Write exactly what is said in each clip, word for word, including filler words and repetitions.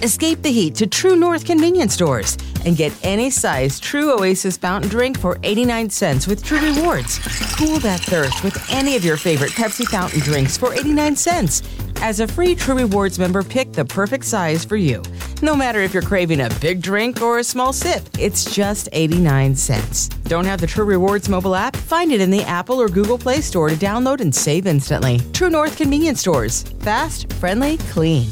Escape the heat to True North convenience stores and get any size True Oasis fountain drink for eighty-nine cents with True Rewards. Cool that thirst with any of your favorite Pepsi fountain drinks for eighty-nine cents. As a free True Rewards member, pick the perfect size for you. No matter if you're craving a big drink or a small sip, it's just eighty-nine cents. Don't have the True Rewards mobile app? Find it in the Apple or Google Play Store to download and save instantly. True North convenience stores. Fast, friendly, clean.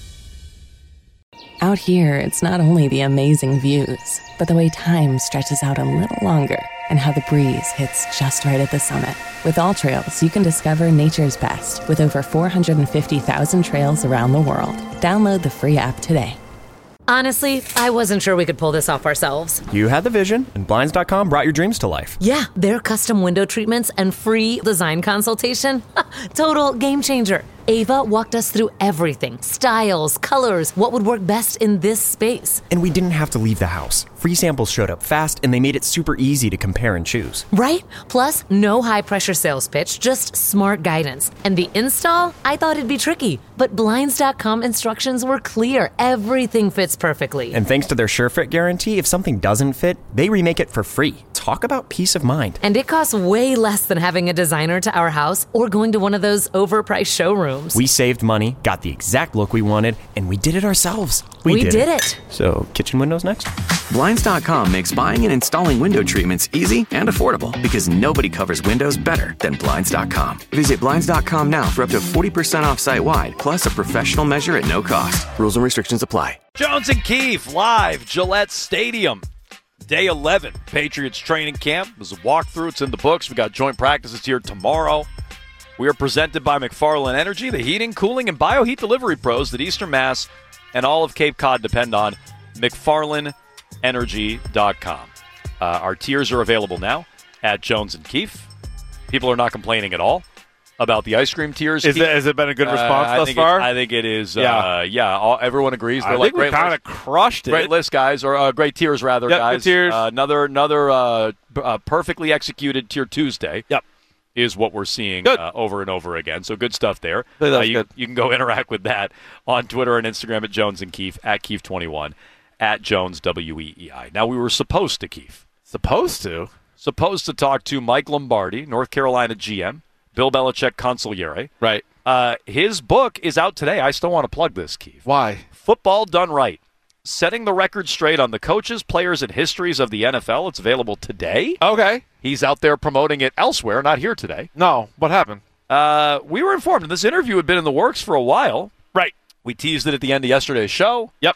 Out here, it's not only the amazing views, but the way time stretches out a little longer and how the breeze hits just right at the summit. With AllTrails, you can discover nature's best with over four hundred fifty thousand trails around the world. Download the free app today. Honestly, I wasn't sure we could pull this off ourselves. You had the vision, and Blinds dot com brought your dreams to life. Yeah, their custom window treatments and free design consultation. Total game changer. Ava walked us through everything. Styles, colors, what would work best in this space. And we didn't have to leave the house. Free samples showed up fast, and they made it super easy to compare and choose. Right? Plus, no high-pressure sales pitch, just smart guidance. And the install? I thought it'd be tricky, but Blinds dot com instructions were clear. Everything fits perfectly. And thanks to their SureFit guarantee, if something doesn't fit, they remake it for free. Talk about peace of mind. And it costs way less than having a designer to our house or going to one of those overpriced showrooms. We saved money, got the exact look we wanted, and we did it ourselves. We, we did, did it. it. So, kitchen windows next? Blinds dot com makes buying and installing window treatments easy and affordable because nobody covers windows better than Blinds dot com. Visit Blinds dot com now for up to forty percent off site-wide, plus a professional measure at no cost. Rules and restrictions apply. Jones and Keefe, live, Gillette Stadium. Day eleven, Patriots training camp. There's a walkthrough. It's in the books. We got joint practices here tomorrow. We are presented by McFarland Energy, the heating, cooling, and bioheat delivery pros that Eastern Mass and all of Cape Cod depend on. McFarland Energy dot com. Uh, our tiers are available now at Jones and Keefe. People are not complaining at all about the ice cream tiers. Is it, has it been a good response uh, thus far? It, I think it is. Yeah, uh, yeah. All, everyone agrees. They're I like think we kind of crushed it. Great list, guys, or uh, great tiers rather, yep, guys. Good tiers. Uh, another another uh, b- uh, perfectly executed Tier Tuesday. Yep. Is what we're seeing uh, over and over again. So good stuff there. Uh, you, good. you can go interact with that on Twitter and Instagram at Jones and Keefe, at Keefe twenty-one, at Jones W E E I. Now, we were supposed to, Keefe. Supposed to? Supposed to talk to Mike Lombardi, North Carolina G M, Bill Belichick consigliere. Right. Uh, his book is out today. I still want to plug this, Keefe. Why? Football Done Right. Setting the record straight on the coaches, players, and histories of the N F L. It's available today. Okay. He's out there promoting it elsewhere, not here today. No. What happened? Uh, we were informed, and this interview had been in the works for a while. Right. We teased it at the end of yesterday's show. Yep.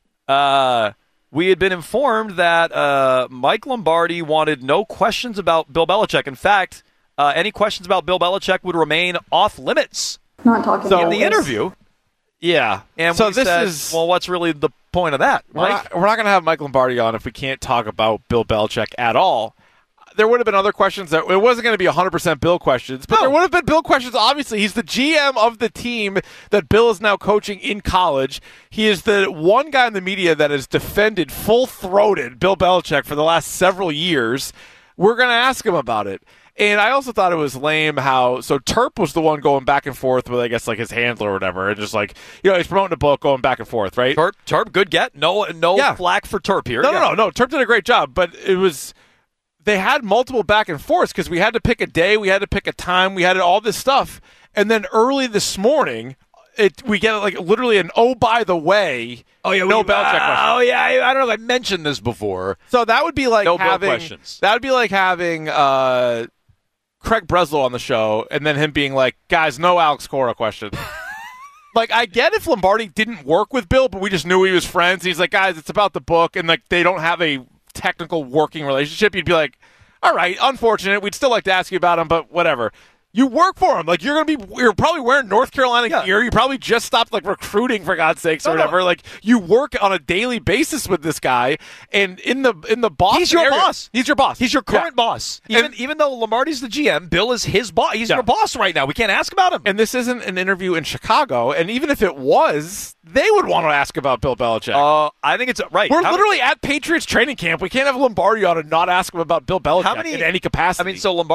Uh, we had been informed that uh, Mike Lombardi wanted no questions about Bill Belichick. In fact, uh, any questions about Bill Belichick would remain off limits. Not talking so about in the this. interview. Yeah. And so we this said, is, well, what's really the point of that, Mike? Mike? We're not, we're not going to have Mike Lombardi on if we can't talk about Bill Belichick at all. There would have been other questions. That it wasn't going to be one hundred percent Bill questions, but no. there would have been Bill questions. Obviously, he's the G M of the team that Bill is now coaching in college. He is the one guy in the media that has defended full-throated Bill Belichick for the last several years. We're going to ask him about it. And I also thought it was lame how, so Terp was the one going back and forth with, I guess, like his handler or whatever, and just like, you know, he's promoting a book going back and forth, right? Terp, Terp good get. No no yeah. flack for Terp here. No, yeah. no, no, no. Terp did a great job, but it was, they had multiple back and forths because we had to pick a day, we had to pick a time, we had all this stuff. And then early this morning, it we get like literally an, oh, by the way, oh, yeah, no we, Belichick uh, question. Oh, yeah, I, I don't know if I mentioned this before. So that would be like no having, Bill questions. That would be like having, uh, Craig Breslow on the show, and then him being like, guys, no Alex Cora question. Like, I get if Lombardi didn't work with Bill, but we just knew he was friends. He's like, guys, it's about the book, and like they don't have a technical working relationship. You'd be like, all right, unfortunate. We'd still like to ask you about him, but whatever. You work for him. Like, you're going to be, you're probably wearing North Carolina yeah. gear. You probably just stopped, like, recruiting, for God's sakes, or no, whatever. No. Like, you work on a daily basis with this guy, and in the in the Boston He's your area, boss. He's your boss. He's your current yeah. boss. Even and, even though Lombardi's the G M, Bill is his boss. He's yeah. your boss right now. We can't ask about him. And this isn't an interview in Chicago, and even if it was, they would want to ask about Bill Belichick. Uh, I think it's right. We're how literally many, at Patriots training camp. We can't have Lombardi on and not ask him about Bill Belichick how many, in any capacity. I mean, so Lombardi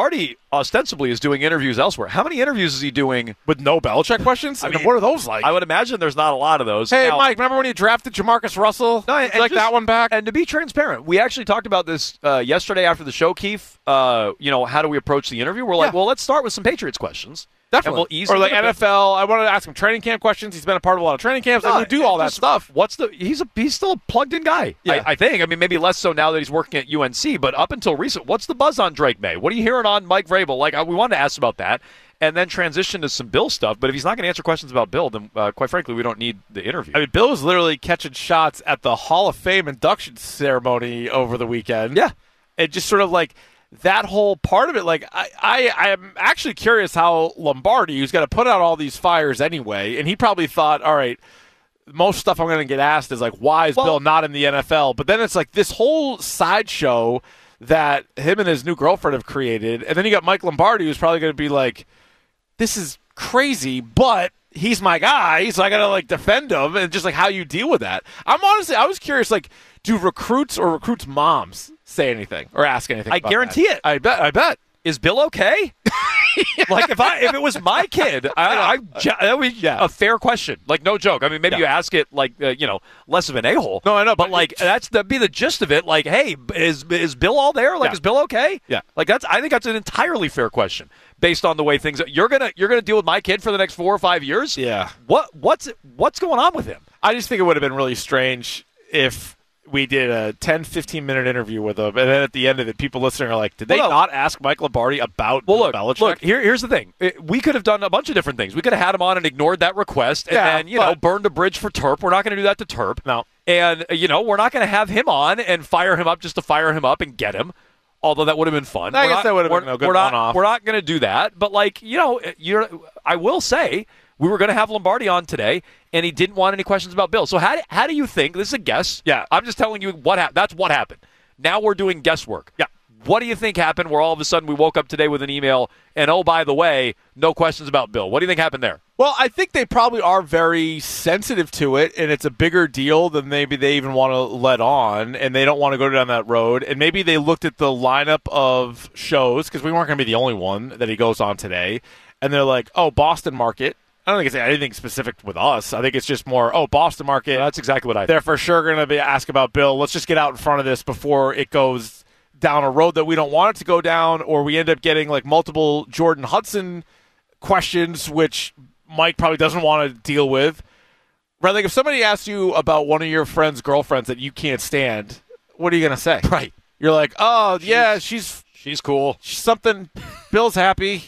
ostensibly is doing interviews elsewhere. How many interviews is he doing with no Belichick questions? I, I mean, mean, what are those like? I would imagine there's not a lot of those. Hey, now, Mike, remember when you drafted Jamarcus Russell? No, and, and like just, that one back? And to be transparent, we actually talked about this uh, yesterday after the show, Keith. Uh, you know, how do we approach the interview? We're like, yeah. well, let's start with some Patriots questions. Definitely. We'll ease or like N F L. I wanted to ask him training camp questions. He's been a part of a lot of training camps. No, like, we do all that stuff. What's the? He's a he's still a plugged-in guy. Yeah. I, I think. I mean, maybe less so now that he's working at U N C. But up until recent, what's the buzz on Drake May? What are you hearing on Mike Vrabel? Like, we wanted to ask about that, and then transition to some Bill stuff. But if he's not going to answer questions about Bill, then uh, quite frankly, we don't need the interview. I mean, Bill was literally catching shots at the Hall of Fame induction ceremony over the weekend. Yeah, it just sort of like. That whole part of it, like, I, I, I am actually curious how Lombardi, who's got to put out all these fires anyway, and he probably thought, all right, most stuff I'm going to get asked is, like, why is well, Bill not in the N F L? But then it's like this whole sideshow that him and his new girlfriend have created, and then you got Mike Lombardi, who's probably going to be like, this is crazy, but he's my guy, so I got to, like, defend him, and just, like, how you deal with that. I'm honestly, I was curious, like, do recruits or recruits' moms say anything or ask anything? I about guarantee that? it. I bet. I bet. Is Bill okay? yeah. Like if I if it was my kid, I, I that was yeah. a fair question. Like no joke. I mean, maybe yeah. you ask it like uh, you know less of an a-hole. No, I know, but, but like that's that'd be the gist of it. Like, hey, is is Bill all there? Like, yeah. is Bill okay? Yeah. Like that's I think that's an entirely fair question based on the way things. You're gonna you're gonna deal with my kid for the next four or five years. Yeah. What what's what's going on with him? I just think it would have been really strange if we did a ten, fifteen-minute interview with him, and then at the end of it, people listening are like, did they well, no. not ask Mike Lombardi about well, look, Belichick? Look, here, here's the thing. It, we could have done a bunch of different things. We could have had him on and ignored that request and yeah, then, you know, burned a bridge for Terp. We're not going to do that to Terp. No. And, you know, we're not going to have him on and fire him up just to fire him up and get him, although that would have been fun. I we're guess not, that would have been a good we're not, one-off. We're not going to do that. But, like, you know, you're, I will say – we were going to have Lombardi on today, and he didn't want any questions about Bill. So how do, how do you think – this is a guess. Yeah. I'm just telling you what happened. That's what happened. Now we're doing guesswork. Yeah. What do you think happened where all of a sudden we woke up today with an email and, oh, by the way, no questions about Bill? What do you think happened there? Well, I think they probably are very sensitive to it, and it's a bigger deal than maybe they even want to let on, and they don't want to go down that road. And maybe they looked at the lineup of shows, because we weren't going to be the only one that he goes on today, and they're like, oh, Boston market. I don't think it's anything specific with us. I think it's just more, oh, Boston market. Well, that's exactly what I think. They're for sure going to be ask about Bill. Let's just get out in front of this before it goes down a road that we don't want it to go down, or we end up getting like multiple Jordan Hudson questions, which Mike probably doesn't want to deal with. Right? Like if somebody asks you about one of your friend's girlfriends that you can't stand, what are you going to say? Right. You're like, oh, yeah, she's she's cool. She's something. Bill's happy.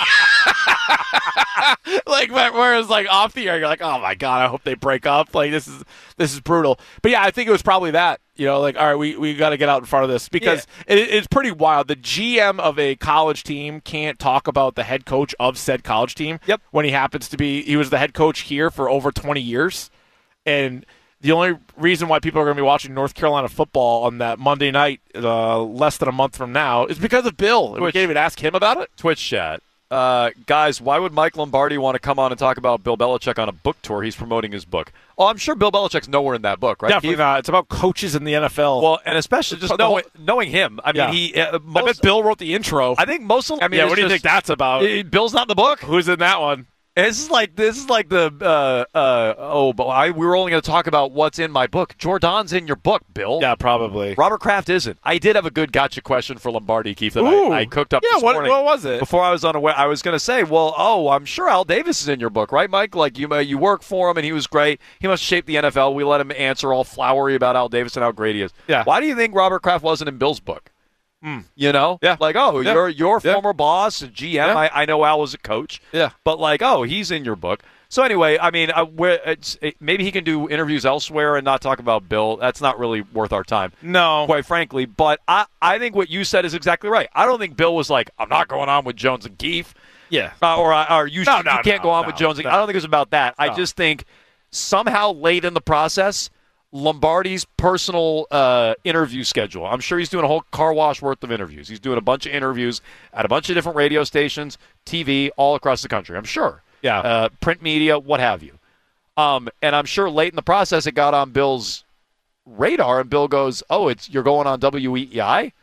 Like whereas like off the air you're like, oh my god, I hope they break up. Like this is this is brutal. But yeah, I think it was probably that. You know, like all right, we, we got to get out in front of this because yeah. it, it's pretty wild. The G M of a college team can't talk about the head coach of said college team. Yep. When he happens to be, he was the head coach here for over twenty years, and the only reason why people are going to be watching North Carolina football on that Monday night, uh, less than a month from now, is because of Bill. And we can't even ask him about it. Twitch chat. Uh, guys, why would Mike Lombardi want to come on and talk about Bill Belichick on a book tour? He's promoting his book. Oh, I'm sure Bill Belichick's nowhere in that book, right? Definitely Keith? not. It's about coaches in the N F L. Well, and especially just knowing, knowing him. I mean, yeah. he. Uh, most, I bet Bill wrote the intro. I think most of. I mean, yeah. What do you just, think that's about? It, Bill's not in the book. Who's in that one? This is like this is like the uh, uh, oh, but I, we were only going to talk about what's in my book. Jordan's in your book, Bill. Yeah, probably. Robert Kraft isn't. I did have a good gotcha question for Lombardi, Keith, that I, I cooked up yeah, this what, morning. what was it? Before I was unaware, I was going to say, well, oh, I'm sure Al Davis is in your book, right, Mike? Like you, uh, you work for him, and he was great. He must shape the N F L. We let him answer all flowery about Al Davis and how great he is. Yeah. Why do you think Robert Kraft wasn't in Bill's book? Mm. You know? Yeah. Like, oh, yeah. you're your yeah. former boss and G M. Yeah. I, I know Al was a coach. Yeah. But, like, oh, he's in your book. So, anyway, I mean, uh, where it's, it, maybe he can do interviews elsewhere and not talk about Bill. That's not really worth our time. No. Quite frankly. But I, I think what you said is exactly right. I don't think Bill was like, I'm not going on with Jones and Keefe. Yeah. Uh, or or you, no, no, you can't no, go on no, with Jones. And no. I don't think it was about that. No. I just think somehow late in the process, Lombardi's personal uh, interview schedule. I'm sure he's doing a whole car wash worth of interviews. He's doing a bunch of interviews at a bunch of different radio stations, T V, all across the country. I'm sure. Yeah. Uh, print media, what have you. Um, and I'm sure late in the process it got on Bill's radar, and Bill goes, oh, it's you're going on W E E I?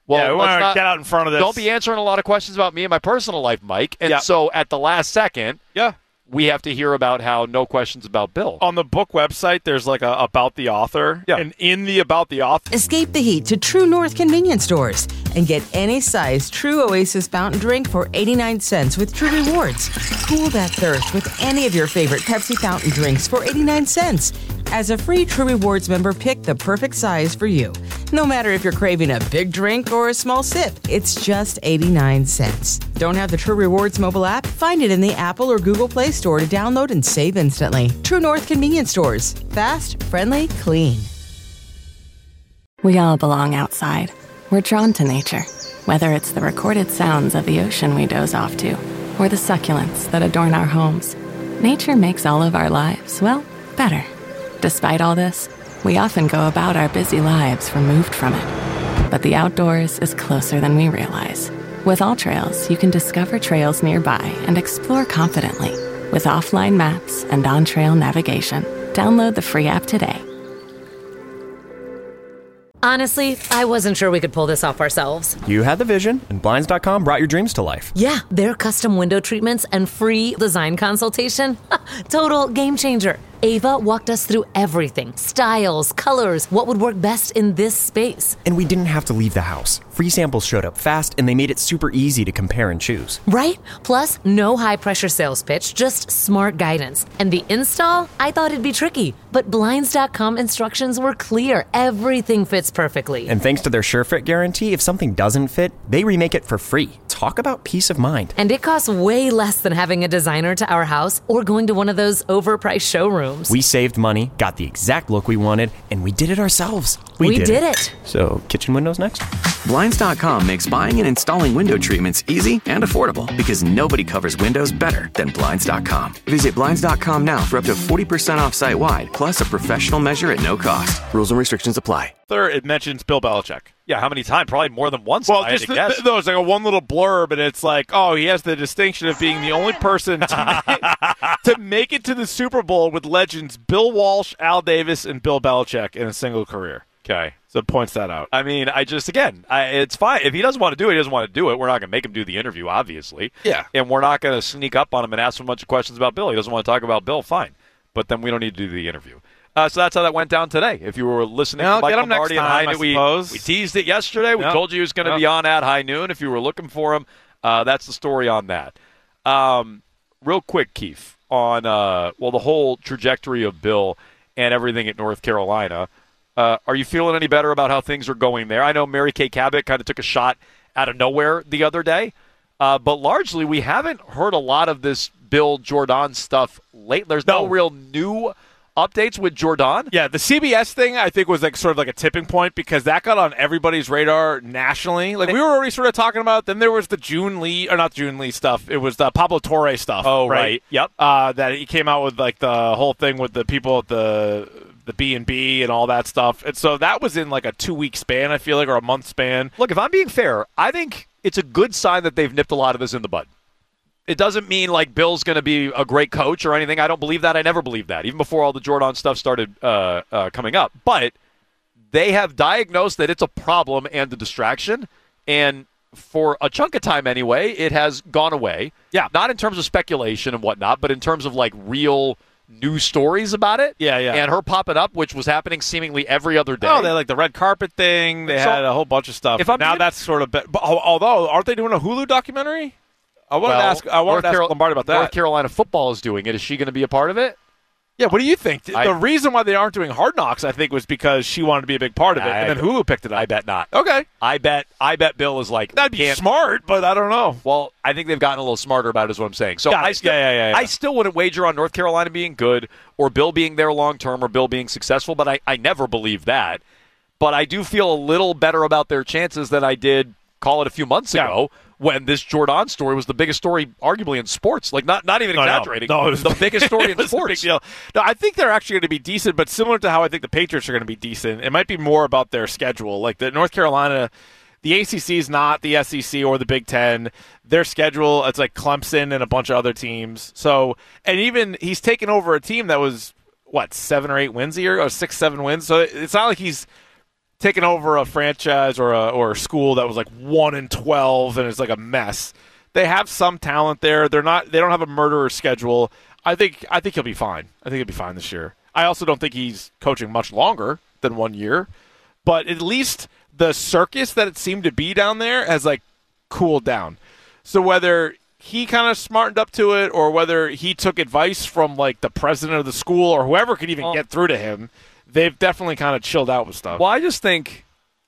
Well, yeah, we let's want to not- get out in front of this. Don't be answering a lot of questions about me and my personal life, Mike. And Yeah. so at the last second, Yeah. we have to hear about how no questions about Bill. On the book website, there's like a about the author. Yeah. And in the about the author, Escape the heat to True North convenience stores and get any size True Oasis fountain drink for eighty-nine cents with True Rewards. Cool that thirst with any of your favorite Pepsi fountain drinks for eighty-nine cents. As a free True Rewards member, pick the perfect size for you. No matter if you're craving a big drink or a small sip, it's just eighty-nine cents. Don't have the True Rewards mobile app? Find it in the Apple or Google Play Store to download and save instantly. True North convenience stores. Fast, friendly, clean. We all belong outside. We're drawn to nature, whether it's the recorded sounds of the ocean we doze off to, or the succulents that adorn our homes. Nature makes all of our lives, well, better. Despite all this, we often go about our busy lives removed from it. But the outdoors is closer than we realize. With AllTrails, you can discover trails nearby and explore confidently. With offline maps and on-trail navigation, download the free app today. Honestly, I wasn't sure we could pull this off ourselves. You had the vision, and Blinds dot com brought your dreams to life. Yeah, their custom window treatments and free design consultation. Total game changer. Ava walked us through everything. Styles, colors, what would work best in this space. And we didn't have to leave the house. Free samples showed up fast, and they made it super easy to compare and choose. Right? Plus, no high-pressure sales pitch, just smart guidance. And the install? I thought it'd be tricky, but Blinds dot com instructions were clear. Everything fits perfectly. And thanks to their SureFit guarantee, if something doesn't fit, they remake it for free. Talk about peace of mind. And it costs way less than having a designer to our house or going to one of those overpriced showrooms. We saved money, got the exact look we wanted, and we did it ourselves. We did it. So, kitchen windows next? Blinds dot com makes buying and installing window treatments easy and affordable because nobody covers windows better than Blinds dot com. Visit Blinds dot com now for up to forty percent off site-wide, plus a professional measure at no cost. Rules and restrictions apply. Third, it mentions Bill Belichick. Yeah, how many times? Probably more than once. Well, I had just to the, guess. the, no, it's like a one little blurb, and it's like, oh, he has the distinction of being the only person to make, to make it to the Super Bowl with legends Bill Walsh, Al Davis, and Bill Belichick in a single career. Okay. So it points that out. I mean, I just, again, I, it's fine. If he doesn't want to do it, he doesn't want to do it. We're not going to make him do the interview, obviously. Yeah. And we're not going to sneak up on him and ask him a bunch of questions about Bill. He doesn't want to talk about Bill, fine. But then we don't need to do the interview. Uh, so that's how that went down today. If you were listening Yeah, to Mike get him next Lombardi and time, High I Noon, we, suppose. we teased it yesterday. We Yep. told you he was going to Yep. be on at High Noon. If you were looking for him, uh, that's the story on that. Um, real quick, Keith, on, uh, well, the whole trajectory of Bill and everything at North Carolina. Uh, are you feeling any better about how things are going there? I know Mary Kay Cabot kind of took a shot out of nowhere the other day, uh, but largely we haven't heard a lot of this Bill Jordan stuff late. There's no, No. real new updates with Jordan. Yeah, the C B S thing I think was like sort of like a tipping point because that got on everybody's radar nationally. Like we were already sort of talking about. Then there was the June Lee or not June Lee stuff. It was the Pablo Torre stuff. Oh, right. Yep. Uh, that he came out with like the whole thing with the people at the the B and B and all that stuff. And so that was in like a two week span. I feel like or a month span. Look, if I'm being fair, I think it's a good sign that they've nipped a lot of this in the bud. It doesn't mean like Bill's going to be a great coach or anything. I don't believe that. I never believed that, even before all the Jordan stuff started uh, uh, coming up. But they have diagnosed that it's a problem and a distraction, and for a chunk of time anyway, it has gone away. Yeah. Not in terms of speculation and whatnot, but in terms of like real news stories about it. Yeah, yeah. And her popping up, which was happening seemingly every other day. Oh, they had like the red carpet thing. They So, had a whole bunch of stuff. if I'm now being- that's sort of. Be- but, al- although, aren't they doing a Hulu documentary? I wanted Well, to ask. I wanted North to ask Carol- Lombardi about that. North Carolina football is doing it. Is she going to be a part of it? Yeah, what do you think? I- the reason why they aren't doing Hard Knocks, I think, was because she wanted to be a big part of it, I- and then Hulu picked it up. I bet not. Okay, I bet. I bet Bill is like that'd be can't- smart, but I don't know. Well, I think they've gotten a little smarter about it, is what I'm saying. So Got I it. still, Yeah, yeah, yeah, yeah. I still wouldn't wager on North Carolina being good or Bill being there long term or Bill being successful, but I, I never believed that. But I do feel a little better about their chances than I did, call it a few months Yeah. ago, when this Jordan story was the biggest story arguably in sports. Like, not, not even No, no. exaggerating. No, it was the biggest story it in was a sports. big deal. No, I think they're actually going to be decent, but similar to how I think the Patriots are going to be decent, it might be more about their schedule. Like the North Carolina, the A C C is not the S E C or the Big Ten. Their schedule, it's like Clemson and a bunch of other teams. So, and even he's taken over a team that was what seven or eight wins a year, or six, seven wins. So it's not like he's taking over a franchise or a or a school that was like one and twelve and it's like a mess. They have some talent there. They're not. They don't have a murderer schedule. I think. I think he'll be fine. I think he'll be fine this year. I also don't think he's coaching much longer than one year, but at least the circus that it seemed to be down there has like cooled down. So whether he kind of smartened up to it or whether he took advice from like the president of the school or whoever could even well, get through to him, they've definitely kind of chilled out with stuff. Well, I just think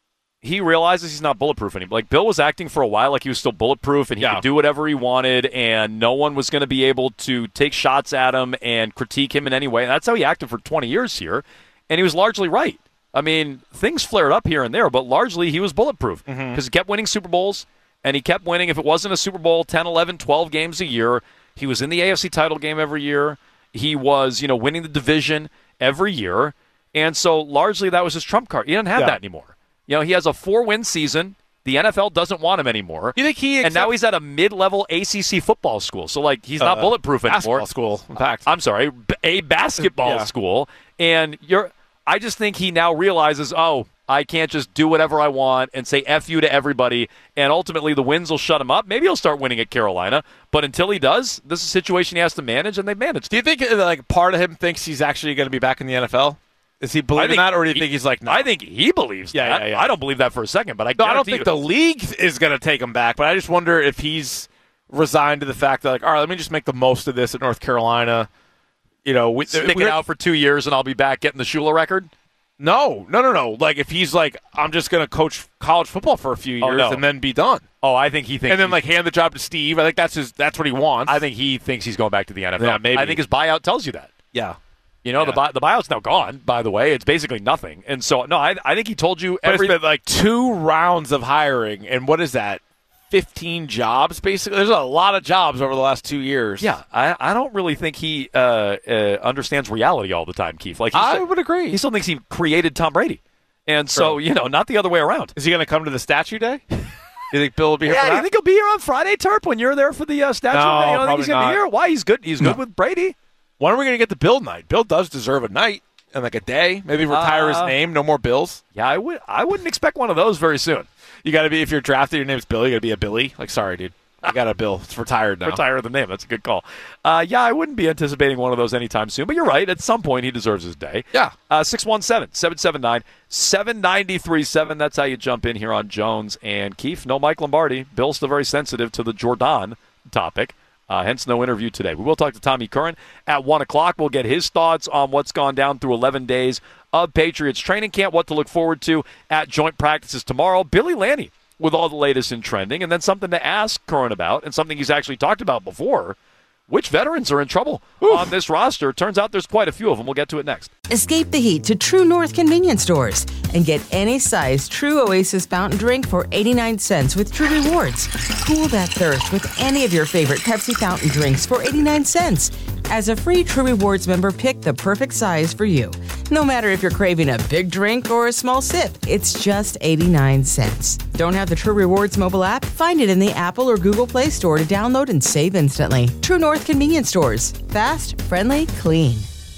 he realizes he's not bulletproof anymore. Like, Bill was acting for a while like he was still bulletproof and he yeah. could do whatever he wanted and no one was going to be able to take shots at him and critique him in any way. And that's how he acted for twenty years here, and he was largely right. I mean, things flared up here and there, but largely he was bulletproof because mm-hmm. he kept winning Super Bowls. And he kept winning. If it wasn't a Super Bowl, ten, eleven, twelve games a year. He was in the A F C title game every year. He was, you know, winning the division every year. And so largely that was his trump card. He doesn't have yeah. that anymore. You know, he has a four-win season. The N F L doesn't want him anymore. You think he accept- and now he's at a mid-level A C C football school. So, like, he's not uh, bulletproof anymore. Basketball school, in fact. I'm sorry, a basketball yeah. school. And you're. I just think he now realizes, oh, I can't just do whatever I want and say F you to everybody, and ultimately the wins will shut him up. Maybe he'll start winning at Carolina, but until he does, this is a situation he has to manage, and they've managed. Do you think like part of him thinks he's actually going to be back in the N F L? Is he believing that, or do you he, think he's like, no? I think he believes yeah, that. Yeah, yeah. I don't believe that for a second, but I, no, I don't think you. the league is going to take him back, but I just wonder if he's resigned to the fact that, like, all right, let me just make the most of this at North Carolina. You know, we, Stick it out for two years, and I'll be back getting the Shula record? No, no, no, no. Like, if he's like, I'm just going to coach college football for a few years oh, no. and then be done. Oh, I think he thinks. And then, like, hand the job to Steve. I think that's his. That's what he wants. I think he thinks he's going back to the N F L. Yeah, maybe. I think his buyout tells you that. Yeah. You know, yeah. the buy, the buyout's now gone, by the way. It's basically nothing. And so, no, I I think he told you but every. It's been, like, two rounds of hiring. And what is that? fifteen jobs, basically. There's a lot of jobs over the last two years. Yeah, I, I don't really think he uh, uh, understands reality all the time, Keith. Like I still, would agree. He still thinks he created Tom Brady, and so you know, not the other way around. Is he going to come to the statue day? You think Bill will be here? Yeah, for that? you think he'll be here on Friday, Terp, when you're there for the uh, statue no, day? You don't think he's going to not. be here? Why? He's good. He's good no. with Brady. When are we going to get the Bill night? Bill does deserve a night and like a day. Maybe retire uh, his name. No more Bills. Yeah, I would. I wouldn't expect one of those very soon. You got to be, if you're drafted, your name's Billy, you got to be a Billy. Like, sorry, dude. I got a Bill. It's retired now. Retire the name. That's a good call. Uh, yeah, I wouldn't be anticipating one of those anytime soon, but you're right. At some point, he deserves his day. Yeah. Uh, six one seven, seven seven nine, seven nine three seven. That's how you jump in here on Jones and Keefe. No Mike Lombardi. Bill's still very sensitive to the Jordan topic. Uh, hence, no interview today. We will talk to Tommy Curran at one o'clock. We'll get his thoughts on what's gone down through eleven days of Patriots training camp, what to look forward to at joint practices tomorrow. Billy Lanny with all the latest in trending, and then something to ask Curran about, and something he's actually talked about before. Which veterans are in trouble Oof. on this roster? Turns out there's quite a few of them. We'll get to it next. Escape the heat to True North convenience stores and get any size True Oasis fountain drink for eighty-nine cents with True Rewards. Cool that thirst with any of your favorite Pepsi fountain drinks for eighty-nine cents. As a free True Rewards member, pick the perfect size for you. No matter if you're craving a big drink or a small sip, it's just eighty-nine cents. Don't have the True Rewards mobile app? Find it in the Apple or Google Play Store to download and save instantly. True North convenience stores. Fast, friendly, clean.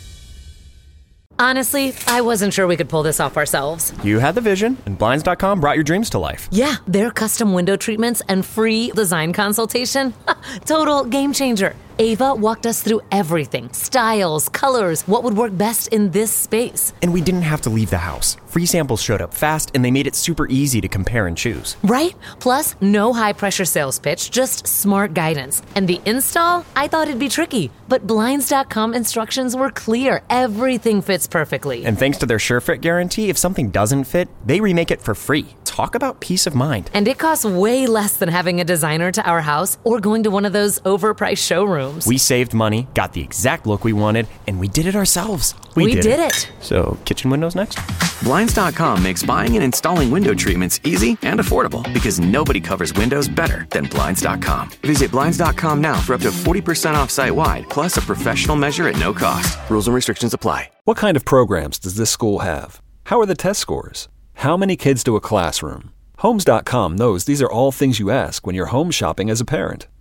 Honestly, I wasn't sure we could pull this off ourselves. You had the vision, and Blinds dot com brought your dreams to life. Yeah, their custom window treatments and free design consultation. Total game changer. Ava walked us through everything. Styles, colors, what would work best in this space. And we didn't have to leave the house. Free samples showed up fast, and they made it super easy to compare and choose. Right? Plus, no high-pressure sales pitch, just smart guidance. And the install? I thought it'd be tricky. But Blinds dot com instructions were clear. Everything fits perfectly. And thanks to their SureFit guarantee, if something doesn't fit, they remake it for free. Talk about peace of mind. And it costs way less than having a designer to our house or going to one of those overpriced showrooms. We saved money, got the exact look we wanted, and we did it ourselves. We, we did, did it. it. So, kitchen windows next? Blinds dot com makes buying and installing window treatments easy and affordable because nobody covers windows better than Blinds dot com. Visit Blinds dot com now for up to forty percent off site-wide, plus a professional measure at no cost. Rules and restrictions apply. What kind of programs does this school have? How are the test scores? How many kids to a classroom? Homes dot com knows these are all things you ask when you're home shopping as a parent.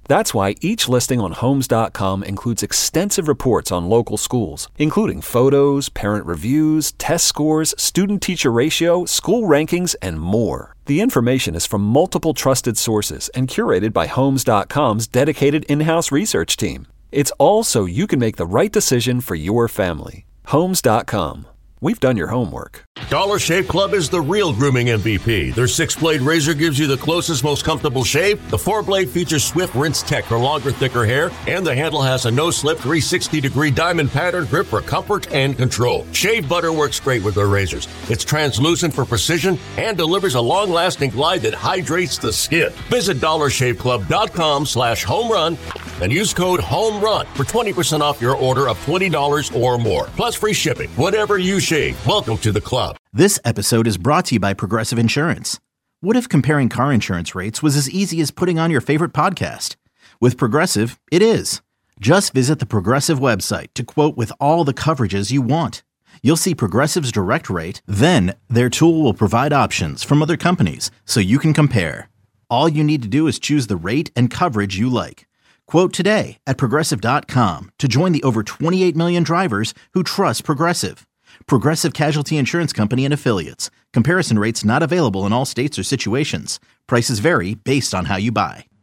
That's why each listing on Homes dot com includes extensive reports on local schools, including photos, parent reviews, test scores, student-teacher ratio, school rankings, and more. The information is from multiple trusted sources and curated by Homes dot com's dedicated in-house research team. It's all so you can make the right decision for your family. Homes dot com. We've done your homework. Dollar Shave Club is the real grooming M V P. Their six-blade razor gives you the closest, most comfortable shave. The four-blade features Swift Rinse Tech for longer, thicker hair. And the handle has a no-slip three hundred sixty degree diamond pattern grip for comfort and control. Shave butter works great with their razors. It's translucent for precision and delivers a long-lasting glide that hydrates the skin. Visit dollar shave club dot com slash home run and use code HOMERUN for twenty percent off your order of twenty dollars or more. Plus free shipping. Whatever you shave, welcome to the club. This episode is brought to you by Progressive Insurance. What if comparing car insurance rates was as easy as putting on your favorite podcast? With Progressive, it is. Just visit the Progressive website to quote with all the coverages you want. You'll see Progressive's direct rate, then their tool will provide options from other companies so you can compare. All you need to do is choose the rate and coverage you like. Quote today at Progressive dot com to join the over twenty-eight million drivers who trust Progressive. Progressive Casualty Insurance Company and Affiliates. Comparison rates not available in all states or situations. Prices vary based on how you buy.